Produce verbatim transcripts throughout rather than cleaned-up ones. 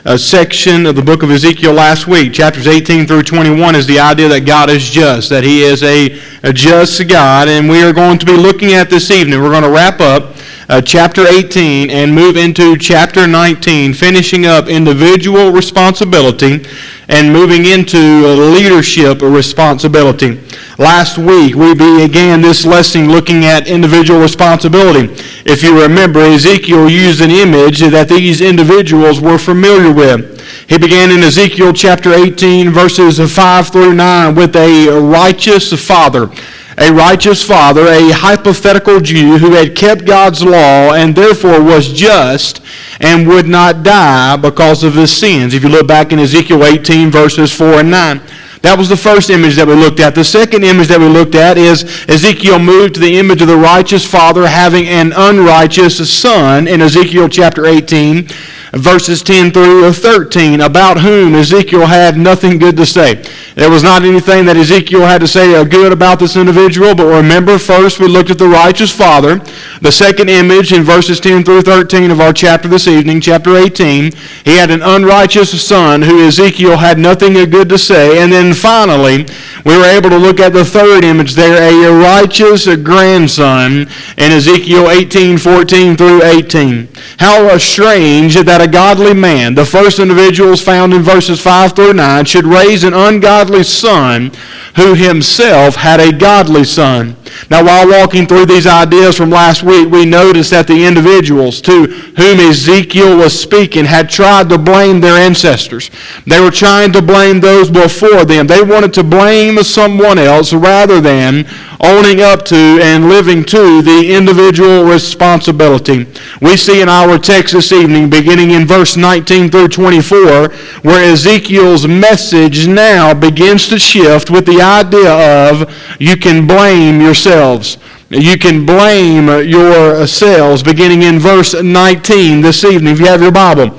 uh, section of the book of Ezekiel last week. Chapters eighteen through twenty-one is the idea that God is just, that He is a, a just God, and we are going to be looking at this evening. We're going to wrap up uh, chapter eighteen and move into chapter nineteen, finishing up individual responsibility and moving into leadership responsibility. Last week, we began this lesson looking at individual responsibility. If you remember, Ezekiel used an image that these individuals were familiar with. He began in Ezekiel chapter eighteen, verses five through nine, with a righteous father. A righteous father, a hypothetical Jew who had kept God's law and therefore was just and would not die because of his sins. If you look back in Ezekiel eighteen, verses four and nine. That was the first image that we looked at. The second image that we looked at is Ezekiel moved to the image of the righteous father having an unrighteous son in Ezekiel chapter eighteen, verses ten through thirteen, about whom Ezekiel had nothing good to say. There was not anything that Ezekiel had to say good about this individual, but remember, first we looked at the righteous father. The second image in verses ten through thirteen of our chapter this evening, chapter eighteen, he had an unrighteous son who Ezekiel had nothing good to say. And then finally, we were able to look at the third image there, a righteous grandson in Ezekiel eighteen, fourteen through eighteen. How strange that a godly man, the first individuals found in verses five through nine, should raise an ungodly son who himself had a godly son. Now, while walking through these ideas from last week, we noticed that the individuals to whom Ezekiel was speaking had tried to blame their ancestors. They were trying to blame those before them. They wanted to blame someone else rather than owning up to and living to the individual responsibility. We see in our text this evening, beginning in verse nineteen through twenty-four, where Ezekiel's message now begins to shift with the idea of you can blame yourselves. You can blame yourselves, beginning in verse nineteen this evening, if you have your Bible.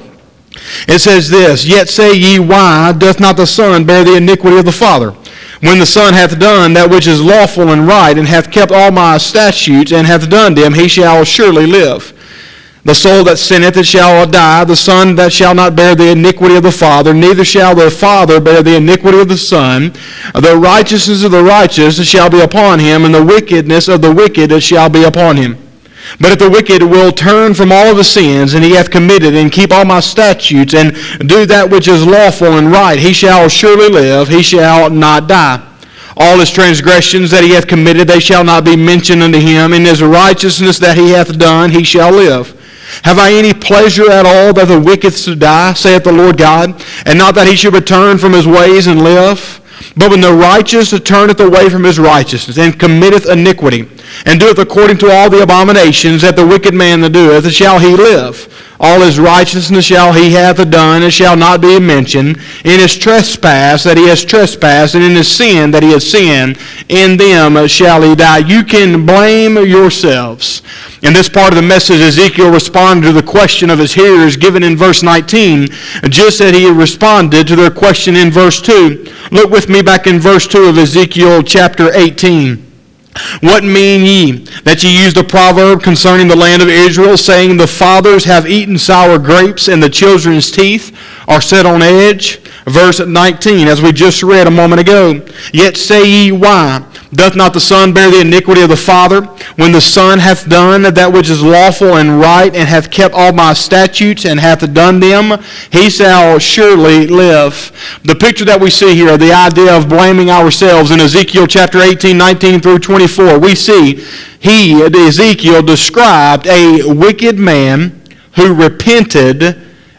It says this, "Yet say ye, why doth not the Son bear the iniquity of the Father? When the Son hath done that which is lawful and right, and hath kept all my statutes, and hath done them, he shall surely live. The soul that sinneth, it shall die. The Son that shall not bear the iniquity of the Father, neither shall the Father bear the iniquity of the Son. The righteousness of the righteous shall be upon him, and the wickedness of the wicked shall be upon him. But if the wicked will turn from all of his sins, and he hath committed, and keep all my statutes, and do that which is lawful and right, he shall surely live, he shall not die. All his transgressions that he hath committed, they shall not be mentioned unto him. In his righteousness that he hath done, he shall live. Have I any pleasure at all that the wicked should die, saith the Lord God, and not that he should return from his ways and live? But when the righteous turneth away from his righteousness, and committeth iniquity, and doeth according to all the abominations that the wicked man doeth, shall he live. All his righteousness shall he hath done, and shall not be mentioned. In his trespass that he has trespassed, and in his sin that he has sinned, in them shall he die." You can blame yourselves. In this part of the message, Ezekiel responded to the question of his hearers given in verse nineteen, just as he responded to their question in verse two. Look with me back in verse two of Ezekiel chapter eighteen. "What mean ye, that ye use the proverb concerning the land of Israel, saying, the fathers have eaten sour grapes, and the children's teeth are set on edge?" Verse nineteen, as we just read a moment ago. "Yet say ye, why doth not the Son bear the iniquity of the Father? When the Son hath done that which is lawful and right, and hath kept all my statutes, and hath done them, he shall surely live." The picture that we see here, the idea of blaming ourselves in Ezekiel chapter eighteen, nineteen through twenty-four, we see he, Ezekiel, described a wicked man who repented,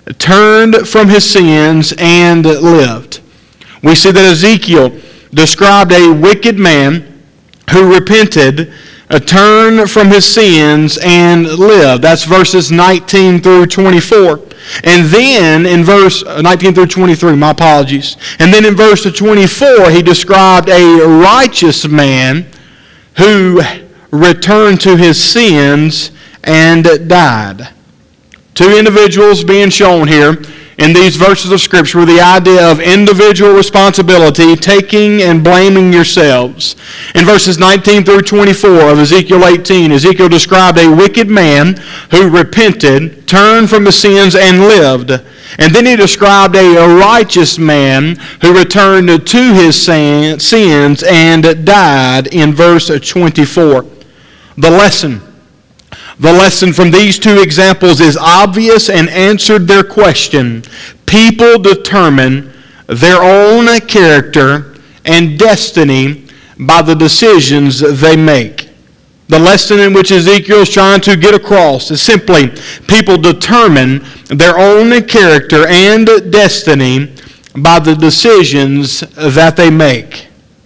turned from his sins, and lived. We see that Ezekiel described a wicked man who repented, uh, turned from his sins, and lived. That's verses nineteen through twenty-four. And then in verse nineteen through twenty-three, my apologies. And then in verse twenty-four, he described a righteous man who returned to his sins and died. Two individuals being shown here in these verses of Scripture with the idea of individual responsibility, taking and blaming yourselves. In verses nineteen through twenty-four of Ezekiel eighteen, Ezekiel described a wicked man who repented, turned from his sins, and lived. And then he described a righteous man who returned to his sins and died in verse twenty-four. The lesson. The lesson from these two examples is obvious and answered their question. People determine their own character and destiny by the decisions they make. The lesson in which Ezekiel is trying to get across is simply people determine their own character and destiny by the decisions that they make.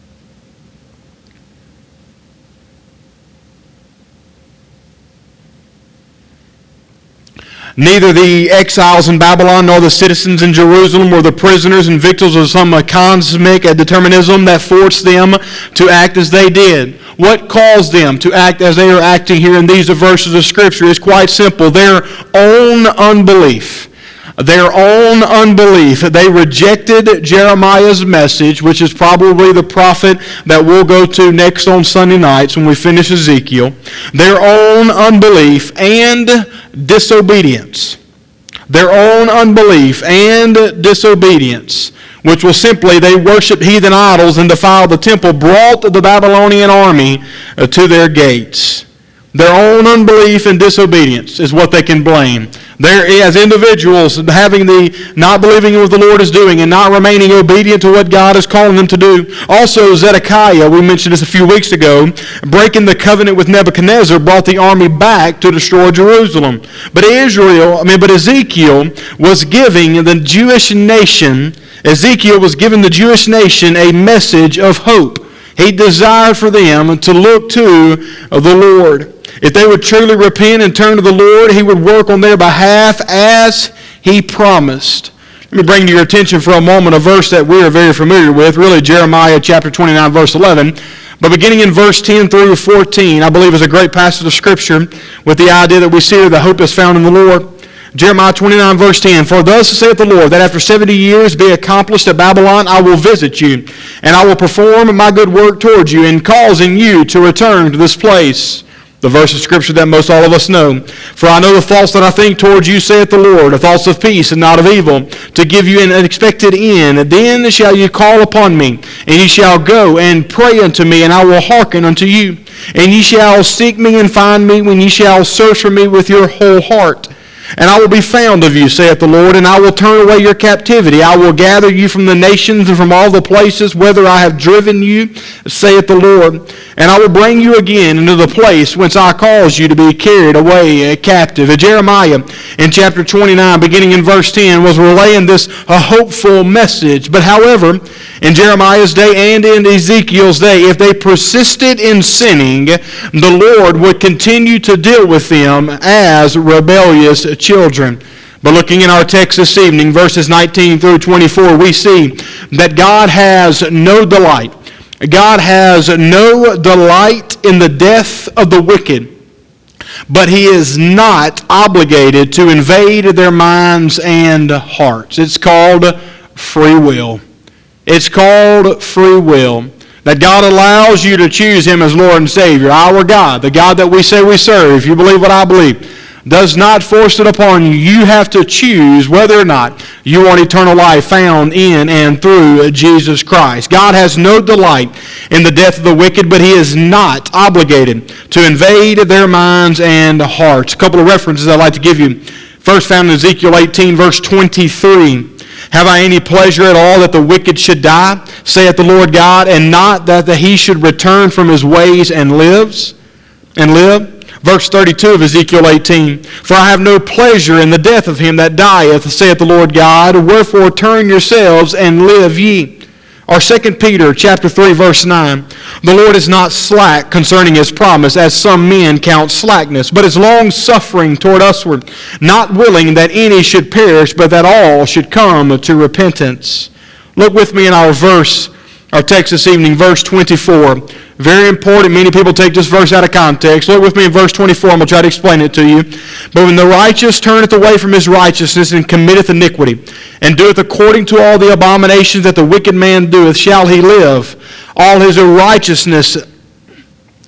Neither the exiles in Babylon nor the citizens in Jerusalem were the prisoners and victims of some cosmic determinism that forced them to act as they did. What caused them to act as they are acting here in these verses of Scripture is quite simple. Their own unbelief. Their own unbelief. They rejected Jeremiah's message, which is probably the prophet that we'll go to next on Sunday nights when we finish Ezekiel. Their own unbelief and disobedience. Their own unbelief and disobedience, which was simply they worshipped heathen idols and defiled the temple, brought the Babylonian army to their gates. Their own unbelief and disobedience is what they can blame. There, as individuals, having the not believing in what the Lord is doing and not remaining obedient to what God is calling them to do. Also, Zedekiah, we mentioned this a few weeks ago, breaking the covenant with Nebuchadnezzar, brought the army back to destroy Jerusalem. But Israel, I mean, but Ezekiel was giving the Jewish nation, Ezekiel was giving the Jewish nation a message of hope. He desired for them to look to the Lord. If they would truly repent and turn to the Lord, He would work on their behalf as He promised. Let me bring to your attention for a moment a verse that we are very familiar with, really Jeremiah chapter twenty-nine, verse eleven. But beginning in verse ten through fourteen, I believe is a great passage of Scripture with the idea that we see here that hope is found in the Lord. Jeremiah twenty-nine, verse ten, For thus saith the Lord, that after seventy years be accomplished at Babylon, I will visit you, and I will perform my good work towards you, in causing you to return to this place. The verse of Scripture that most all of us know. For I know the thoughts that I think towards you, saith the Lord, the thoughts of peace and not of evil, to give you an expected end. Then shall you call upon me, and ye shall go and pray unto me, and I will hearken unto you. And ye shall seek me and find me, when ye shall search for me with your whole heart. And I will be found of you, saith the Lord, and I will turn away your captivity. I will gather you from the nations and from all the places whither I have driven you, saith the Lord. And I will bring you again into the place whence I caused you to be carried away captive. And Jeremiah, in chapter twenty-nine, beginning in verse ten, was relaying this a hopeful message. But however, in Jeremiah's day and in Ezekiel's day, if they persisted in sinning, the Lord would continue to deal with them as rebellious children. But looking in our text this evening, verses nineteen through twenty-four, we see that God has no delight. God has no delight in the death of the wicked, but He is not obligated to invade their minds and hearts. It's called free will. It's called free will. That God allows you to choose Him as Lord and Savior. Our God, the God that we say we serve, if you believe what I believe, does not force it upon you. You have to choose whether or not you want eternal life found in and through Jesus Christ. God has no delight in the death of the wicked, but He is not obligated to invade their minds and hearts. A couple of references I'd like to give you. First found in Ezekiel eighteen, verse twenty-three. Have I any pleasure at all that the wicked should die, saith the Lord God, and not that he should return from his ways and lives and live? Verse thirty-two of Ezekiel eighteen, For I have no pleasure in the death of him that dieth, saith the Lord God, wherefore turn yourselves and live ye. Or Second Peter chapter three, verse nine, The Lord is not slack concerning His promise, as some men count slackness, but is long-suffering toward usward, not willing that any should perish, but that all should come to repentance. Look with me in our verse, our text this evening, verse twenty-four. Very important. Many people take this verse out of context. Look with me in verse twenty-four. I'm going to try to explain it to you. But when the righteous turneth away from his righteousness and committeth iniquity, and doeth according to all the abominations that the wicked man doeth, shall he live. All his righteousness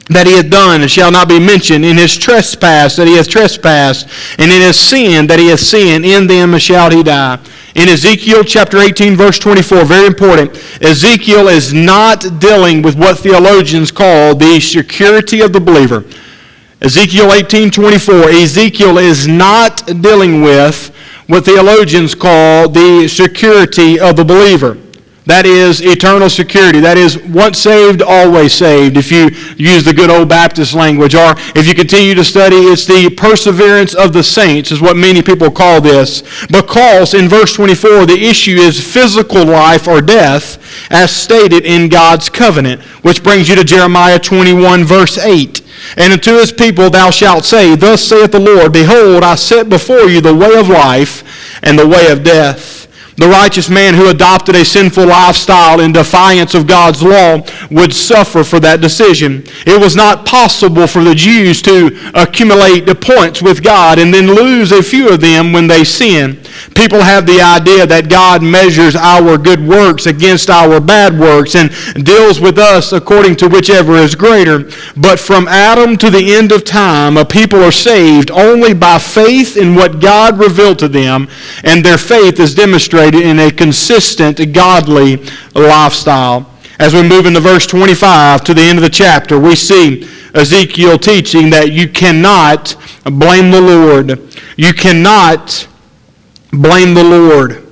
that he hath done, and shall not be mentioned. In his trespass that he hath trespassed, and in his sin that he hath sinned, in them shall he die. In Ezekiel chapter eighteen, verse twenty-four, very important, Ezekiel is not dealing with what theologians call the security of the believer. Ezekiel eighteen twenty-four, Ezekiel is not dealing with what theologians call the security of the believer. That is eternal security. That is once saved, always saved, if you use the good old Baptist language. Or if you continue to study, it's the perseverance of the saints is what many people call this. Because in verse twenty-four, the issue is physical life or death as stated in God's covenant. Which brings you to Jeremiah twenty-one, verse eight. And unto his people thou shalt say, Thus saith the Lord, Behold, I set before you the way of life and the way of death. The righteous man who adopted a sinful lifestyle in defiance of God's law would suffer for that decision. It was not possible for the Jews to accumulate the points with God and then lose a few of them when they sin. People have the idea that God measures our good works against our bad works and deals with us according to whichever is greater. But from Adam to the end of time, a people are saved only by faith in what God revealed to them, and their faith is demonstrated in a consistent, godly lifestyle. As we move into verse twenty-five to the end of the chapter, we see Ezekiel teaching that you cannot blame the Lord. You cannot blame the Lord.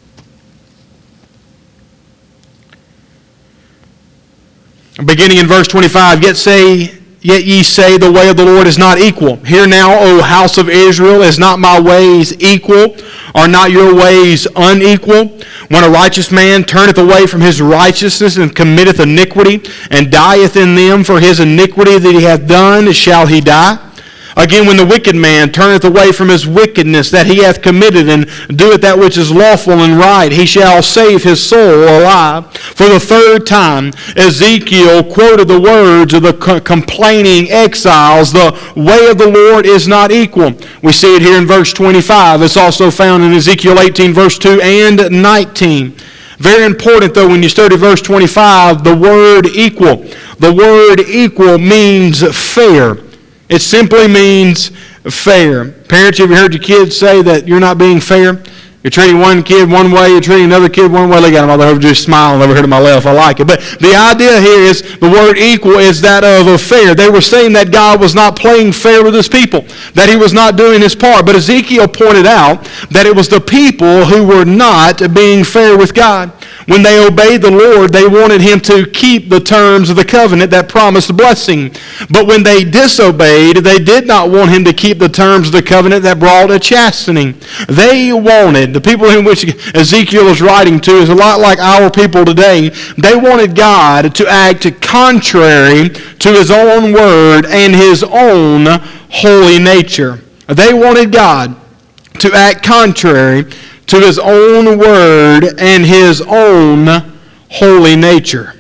Beginning in verse twenty-five, yet say, Yet ye say, the way of the Lord is not equal. Hear now, O house of Israel, is not my ways equal? Are not your ways unequal? When a righteous man turneth away from his righteousness and committeth iniquity, and dieth in them for his iniquity that he hath done, shall he die? Again, when the wicked man turneth away from his wickedness that he hath committed, and doeth that which is lawful and right, he shall save his soul alive. For the third time, Ezekiel quoted the words of the co- complaining exiles, the way of the Lord is not equal. We see it here in verse twenty-five. It's also found in Ezekiel eighteen, verse two and nineteen. Very important, though, when you study verse twenty-five, the word equal. The word equal means fair. It simply means fair. Parents, have you heard your kids say that you're not being fair? You're treating one kid one way, you're treating another kid one way. Look at them all over just smiling over here to my left. I like it. But the idea here is the word equal is that of a fair. They were saying that God was not playing fair with his people, that he was not doing his part. But Ezekiel pointed out that it was the people who were not being fair with God. When they obeyed the Lord, they wanted him to keep the terms of the covenant that promised blessing. But when they disobeyed, they did not want him to keep the terms of the covenant that brought a chastening. They wanted, the people in which Ezekiel is writing to is a lot like our people today. They wanted God to act contrary to his own word and his own holy nature. They wanted God to act contrary to his own word and his own holy nature.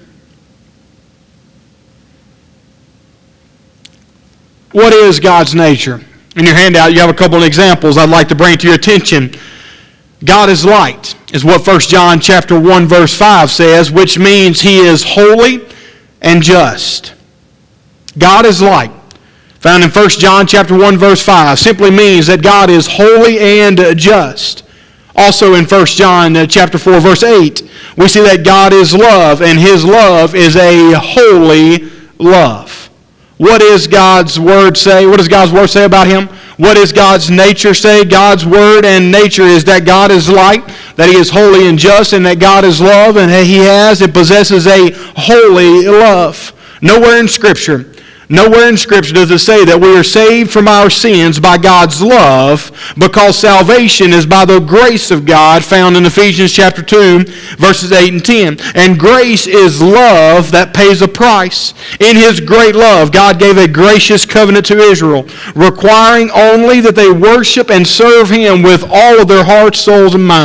What is God's nature? In your handout, you have a couple of examples I'd like to bring to your attention. God is light, is what First John chapter one, verse five says, which means he is holy and just. God is light, found in First John chapter one, verse five, simply means that God is holy and just. Also in First John chapter four, verse eight, we see that God is love, and his love is a holy love. What does God's word say? What does God's word say about him? What does God's nature say? God's word and nature is that God is light, that he is holy and just, and that God is love, and that he has and possesses a holy love. Nowhere in Scripture Nowhere in Scripture does it say that we are saved from our sins by God's love, because salvation is by the grace of God, found in Ephesians chapter two, verses eight and ten. And grace is love that pays a price. In his great love, God gave a gracious covenant to Israel, requiring only that they worship and serve him with all of their hearts, souls, and mind.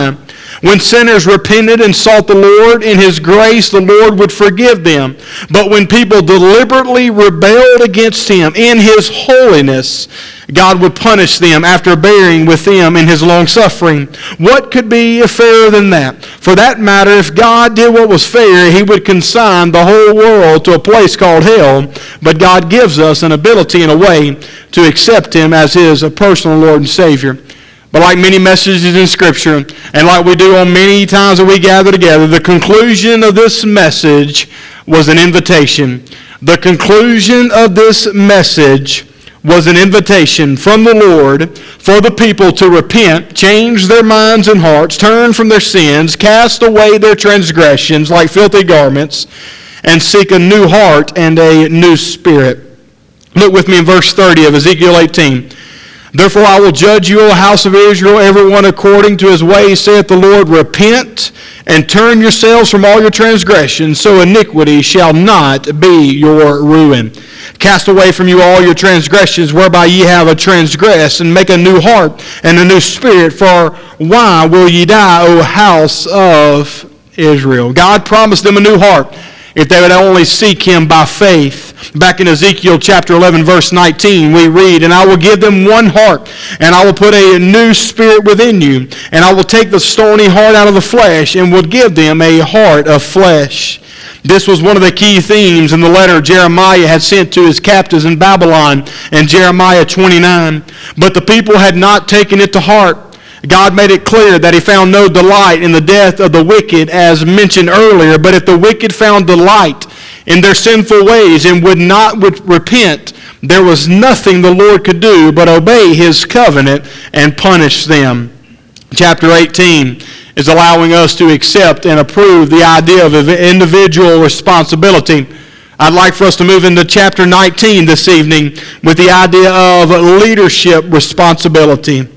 When sinners repented and sought the Lord, in His grace the Lord would forgive them. But when people deliberately rebelled against Him in His holiness, God would punish them after bearing with them in His long-suffering. What could be fairer than that? For that matter, if God did what was fair, He would consign the whole world to a place called hell. But God gives us an ability and a way to accept Him as His personal Lord and Savior. But like many messages in Scripture, and like we do on many times that we gather together, the conclusion of this message was an invitation. The conclusion of this message was an invitation from the Lord for the people to repent, change their minds and hearts, turn from their sins, cast away their transgressions like filthy garments, and seek a new heart and a new spirit. Look with me in verse thirty of Ezekiel eighteen. Therefore I will judge you, O house of Israel, everyone according to his ways, saith the Lord. Repent and turn yourselves from all your transgressions, so iniquity shall not be your ruin. Cast away from you all your transgressions, whereby ye have a transgressed, and make a new heart and a new spirit. For why will ye die, O house of Israel? God promised them a new heart if they would only seek Him by faith. Back in Ezekiel chapter eleven, verse nineteen, we read, And I will give them one heart, and I will put a new spirit within you, and I will take the stony heart out of the flesh, and will give them a heart of flesh. This was one of the key themes in the letter Jeremiah had sent to his captives in Babylon in Jeremiah twenty-nine. But the people had not taken it to heart. God made it clear that He found no delight in the death of the wicked, as mentioned earlier. But if the wicked found delight in their sinful ways and would not would repent, there was nothing the Lord could do but obey His covenant and punish them. Chapter eighteen is allowing us to accept and approve the idea of individual responsibility. I'd like for us to move into chapter nineteen this evening with the idea of leadership responsibility.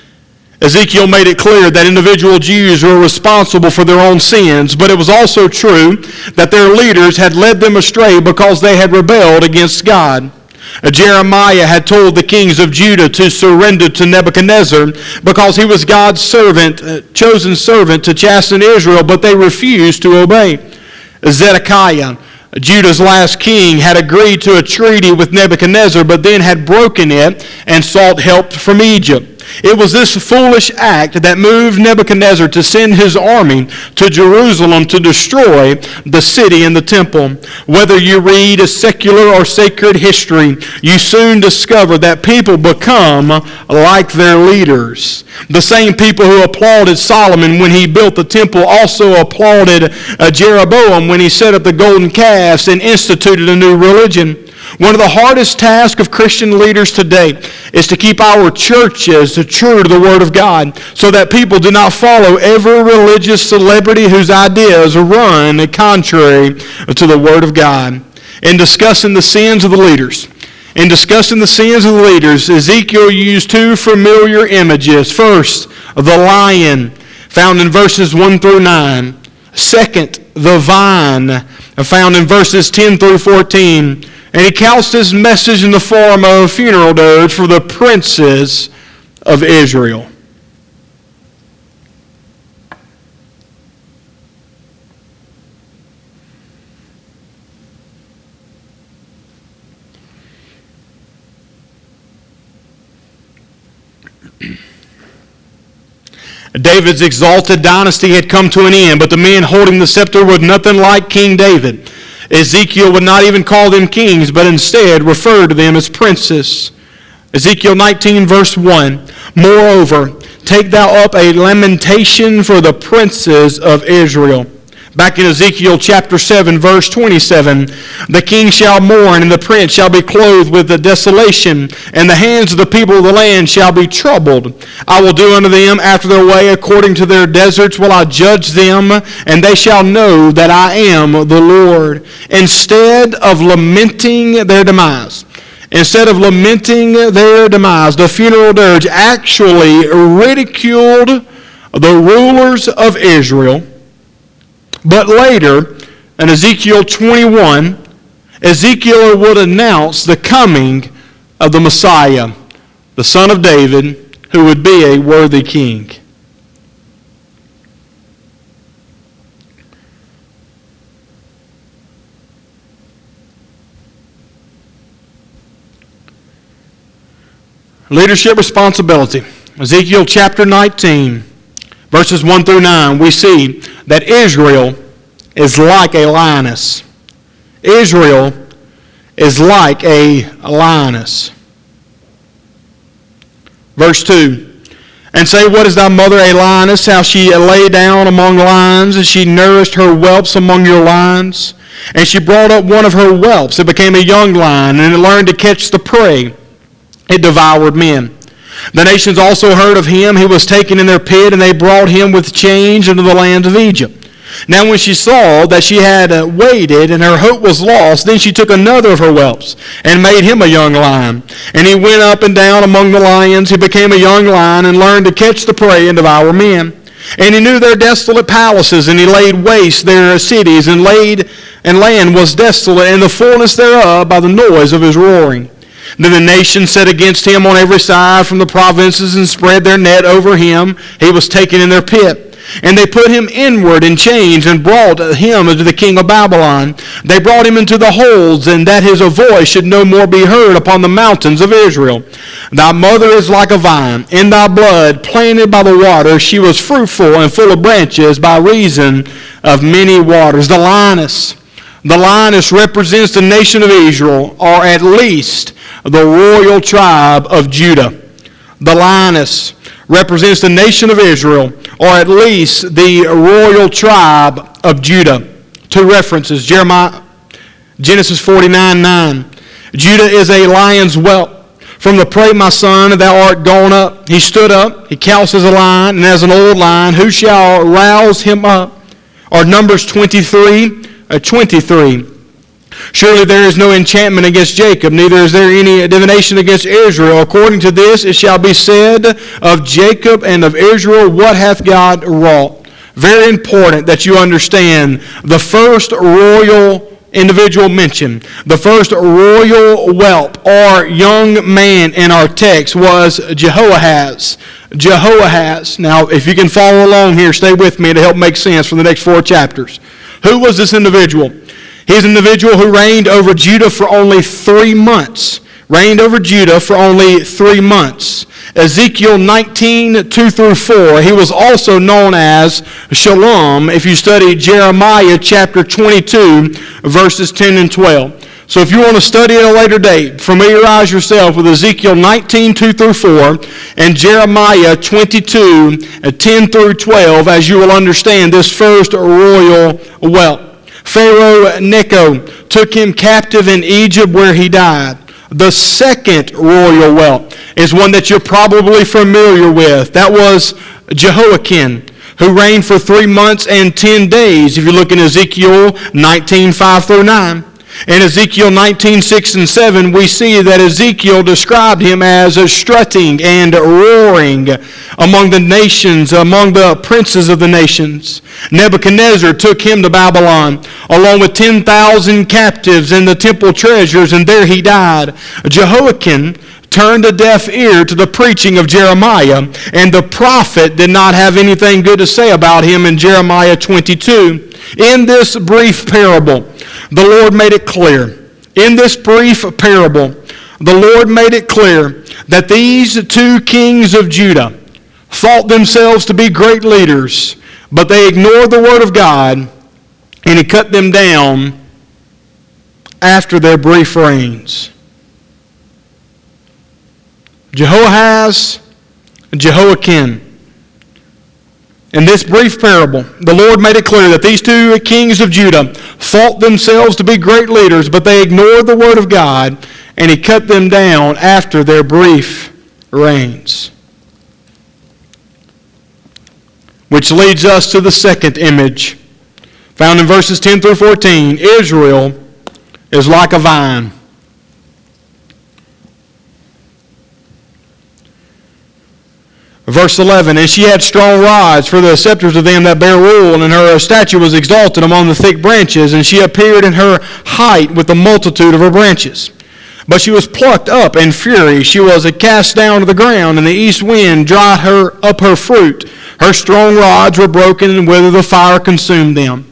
Ezekiel made it clear that individual Jews were responsible for their own sins, but it was also true that their leaders had led them astray because they had rebelled against God. Jeremiah had told the kings of Judah to surrender to Nebuchadnezzar because he was God's servant, chosen servant to chasten Israel, but they refused to obey. Zedekiah, Judah's last king, had agreed to a treaty with Nebuchadnezzar, but then had broken it and sought help from Egypt. It was this foolish act that moved Nebuchadnezzar to send his army to Jerusalem to destroy the city and the temple. Whether you read a secular or sacred history, you soon discover that people become like their leaders. The same people who applauded Solomon when he built the temple also applauded Jeroboam when he set up the golden calves and instituted a new religion. One of the hardest tasks of Christian leaders today is to keep our churches true to the Word of God so that people do not follow every religious celebrity whose ideas run contrary to the Word of God. In discussing the sins of the leaders, in discussing the sins of the leaders, Ezekiel used two familiar images. First, the lion, found in verses one through nine. Second, the vine, found in verses ten through fourteen. And he couched his message in the form of a funeral dirge for the princes of Israel. David's exalted dynasty had come to an end, but the men holding the scepter were nothing like King David. Ezekiel would not even call them kings, but instead refer to them as princes. Ezekiel nineteen, verse one, Moreover, take thou up a lamentation for the princes of Israel. Back in Ezekiel chapter seven, verse twenty-seven, the king shall mourn, and the prince shall be clothed with the desolation, and the hands of the people of the land shall be troubled. I will do unto them after their way, according to their deserts will I judge them, and they shall know that I am the Lord. Instead of lamenting their demise, Instead of lamenting their demise, the funeral dirge actually ridiculed the rulers of Israel. But later, in Ezekiel twenty-one, Ezekiel would announce the coming of the Messiah, the son of David, who would be a worthy king. Leadership responsibility. Ezekiel chapter nineteen, verses one through nine, we see that Israel is like a lioness. Israel is like a lioness. Verse two, and say, what is thy mother a lioness? How she lay down among lions, and she nourished her whelps among your lions. And she brought up one of her whelps. It became a young lion, and it learned to catch the prey. It devoured men. The nations also heard of him. He was taken in their pit, and they brought him with chains into the land of Egypt. Now when she saw that she had uh, waited, and her hope was lost, then she took another of her whelps, and made him a young lion. And he went up and down among the lions. He became a young lion, and learned to catch the prey and devour men. And he knew their desolate palaces, and he laid waste their cities, and laid and land was desolate, and the fullness thereof by the noise of his roaring. Then the nations set against him on every side from the provinces, and spread their net over him. He was taken in their pit. And they put him inward in chains, and brought him unto the king of Babylon. They brought him into the holds, and that his voice should no more be heard upon the mountains of Israel. Thy mother is like a vine, in thy blood, planted by the water. She was fruitful and full of branches by reason of many waters. The lioness. The lioness represents the nation of Israel, or at least the royal tribe of Judah. The lioness represents the nation of Israel, or at least the royal tribe of Judah. Two references, Jeremiah, Genesis forty-nine nine. Judah is a lion's whelp. From the prey, my son, thou art gone up. He stood up, he couched as a lion, and as an old lion, who shall rouse him up? Or Numbers twenty-three, uh, twenty-three. Surely there is no enchantment against Jacob, neither is there any divination against Israel. According to this, it shall be said of Jacob and of Israel, what hath God wrought? Very important that you understand the first royal individual mentioned, the first royal whelp or young man in our text was Jehoahaz. Jehoahaz. Now, if you can follow along here, stay with me to help make sense for the next four chapters. Who was this individual? He's an individual who reigned over Judah for only three months. Reigned over Judah for only three months. Ezekiel nineteen, two through four. He was also known as Shalom if you study Jeremiah chapter twenty-two, verses ten and twelve. So if you want to study at a later date, familiarize yourself with Ezekiel nineteen, two through four and Jeremiah twenty-two, ten through twelve, as you will understand this first royal whelp. Pharaoh Necho took him captive in Egypt where he died. The second royal whelp is one that you're probably familiar with. That was Jehoiakim, who reigned for three months and ten days, if you look in Ezekiel nineteen, five through nine. In Ezekiel nineteen, six and seven, we see that Ezekiel described him as a strutting and roaring among the nations, among the princes of the nations. Nebuchadnezzar took him to Babylon, along with ten thousand captives and the temple treasures, and there he died. Jehoiakim turned a deaf ear to the preaching of Jeremiah, and the prophet did not have anything good to say about him in Jeremiah twenty-two. In this brief parable, the Lord made it clear. In this brief parable, the Lord made it clear that these two kings of Judah thought themselves to be great leaders, but they ignored the word of God, and he cut them down after their brief reigns. Jehoahaz and Jehoiakim. In this brief parable, the Lord made it clear that these two kings of Judah thought themselves to be great leaders, but they ignored the word of God, and he cut them down after their brief reigns. Which leads us to the second image, found in verses ten through fourteen. Israel is like a vine. Verse eleven, and she had strong rods for the scepters of them that bear rule, and her statue was exalted among the thick branches, and she appeared in her height with the multitude of her branches. But she was plucked up in fury. She was cast down to the ground, and the east wind dried her up her fruit. Her strong rods were broken, and whither the fire consumed them.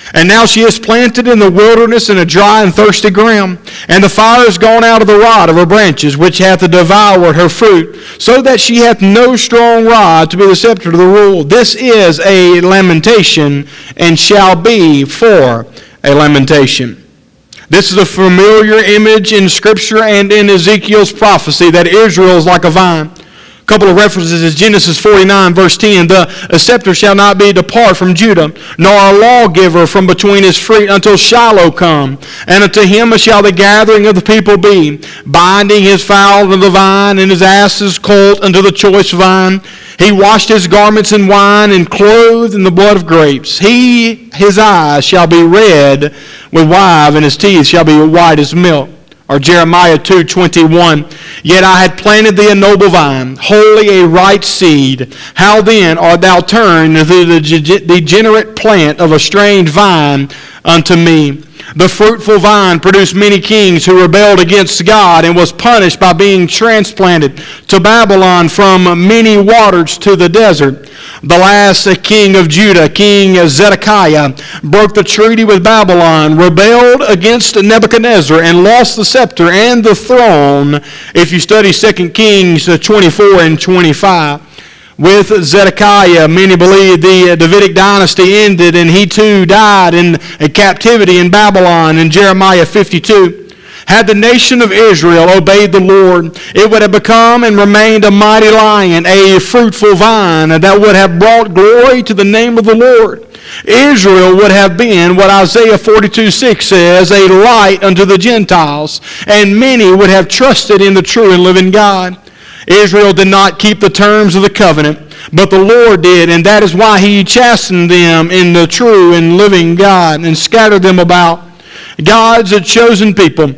And now she is planted in the wilderness in a dry and thirsty ground. And the fire is gone out of the rod of her branches, which hath devoured her fruit, so that she hath no strong rod to be the scepter of the rule. This is a lamentation, and shall be for a lamentation. This is a familiar image in Scripture and in Ezekiel's prophecy that Israel is like a vine. A couple of references is Genesis forty-nine, verse ten. The scepter shall not be depart from Judah, nor a lawgiver from between his feet until Shiloh come. And unto him shall the gathering of the people be, binding his fowl unto the vine, and his ass's colt unto the choice vine. He washed his garments in wine, and clothed in the blood of grapes. He, his eyes shall be red with wine, and his teeth shall be white as milk. Or Jeremiah two twenty-one, yet I had planted thee a noble vine, wholly a right seed. How then art thou turned into the degenerate plant of a strange vine unto me? The fruitful vine produced many kings who rebelled against God and was punished by being transplanted to Babylon from many waters to the desert. The last king of Judah, King Zedekiah, broke the treaty with Babylon, rebelled against Nebuchadnezzar, and lost the scepter and the throne, if you study Second Kings twenty-four and twenty-five. With Zedekiah, many believe the Davidic dynasty ended, and he too died in captivity in Babylon in Jeremiah fifty-two. Had the nation of Israel obeyed the Lord, it would have become and remained a mighty lion, a fruitful vine that would have brought glory to the name of the Lord. Israel would have been what Isaiah forty-two six says, a light unto the Gentiles, and many would have trusted in the true and living God. Israel did not keep the terms of the covenant, but the Lord did, and that is why he chastened them in the true and living God and scattered them about. God's chosen people,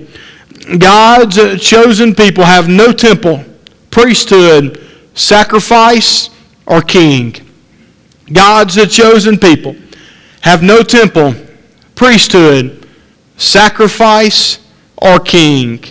God's chosen people have no temple, priesthood, sacrifice, or king. God's chosen people have no temple, priesthood, sacrifice, or king.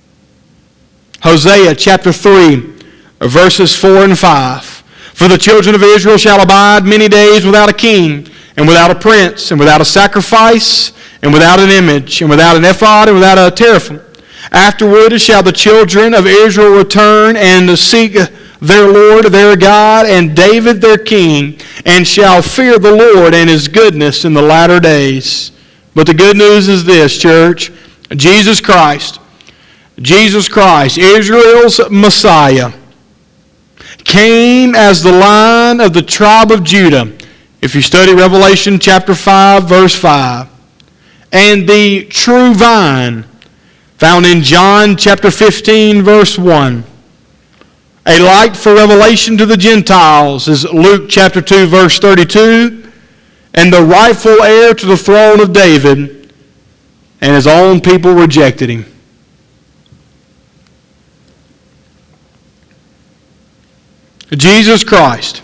Hosea chapter three, verses four and five. For the children of Israel shall abide many days without a king, and without a prince, and without a sacrifice, and without an image, and without an ephod, and without a teraphim. Afterward shall the children of Israel return and seek their Lord, their God, and David their king, and shall fear the Lord and his goodness in the latter days. But the good news is this, church. Jesus Christ, Jesus Christ, Israel's Messiah, came as the Lion of the tribe of Judah. If you study Revelation chapter five, verse five. And the true vine, found in John chapter fifteen, verse one. A light for revelation to the Gentiles is Luke chapter two, verse thirty-two. And the rightful heir to the throne of David, and his own people rejected him. Jesus Christ,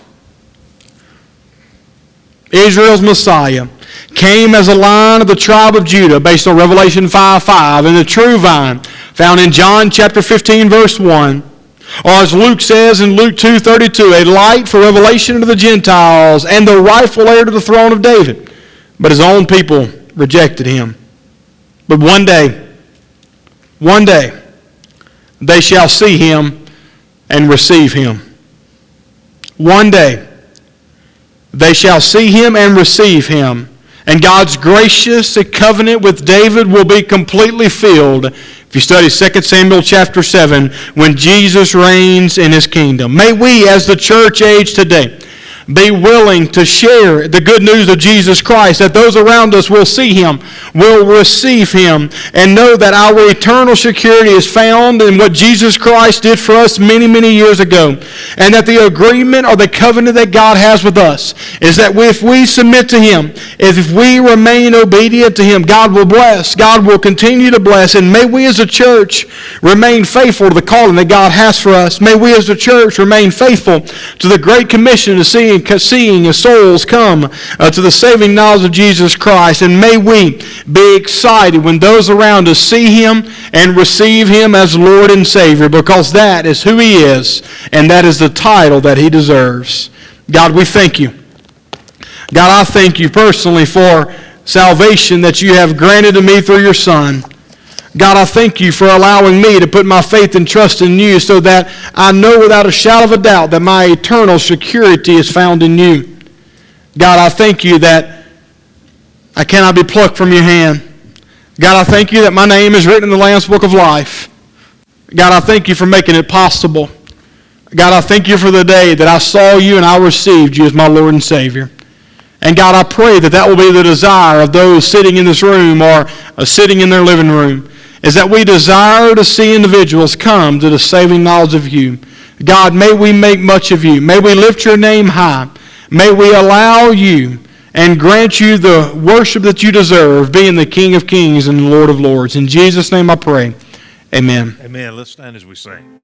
Israel's Messiah, came as a lion of the tribe of Judah, based on Revelation five five, and the true vine, found in John chapter fifteen, verse one. Or as Luke says in Luke two thirty-two, a light for revelation to the Gentiles, and the rightful heir to the throne of David. But his own people rejected him. But one day, one day, they shall see him and receive him. One day, they shall see him and receive him. And God's gracious covenant with David will be completely filled. If you study Second Samuel chapter seven, when Jesus reigns in his kingdom. May we, as the church age today, be willing to share the good news of Jesus Christ, that those around us will see him, will receive him, and know that our eternal security is found in what Jesus Christ did for us many, many years ago. And that the agreement or the covenant that God has with us is that if we submit to him, if we remain obedient to him, God will bless, God will continue to bless, and may we as a church remain faithful to the calling that God has for us. May we as a church remain faithful to the Great Commission to see seeing as souls come uh, to the saving knowledge of Jesus Christ. And may we be excited when those around us see him and receive him as Lord and Savior, because that is who he is, and that is the title that he deserves. God, we thank you. God, I thank you personally for salvation that you have granted to me through your Son. God, I thank you for allowing me to put my faith and trust in you so that I know without a shadow of a doubt that my eternal security is found in you. God, I thank you that I cannot be plucked from your hand. God, I thank you that my name is written in the Lamb's Book of Life. God, I thank you for making it possible. God, I thank you for the day that I saw you and I received you as my Lord and Savior. And God, I pray that that will be the desire of those sitting in this room or uh, sitting in their living room, is that we desire to see individuals come to the saving knowledge of you. God, may we make much of you. May we lift your name high. May we allow you and grant you the worship that you deserve, being the King of Kings and the Lord of Lords. In Jesus' name I pray. Amen. Amen. Let's stand as we sing.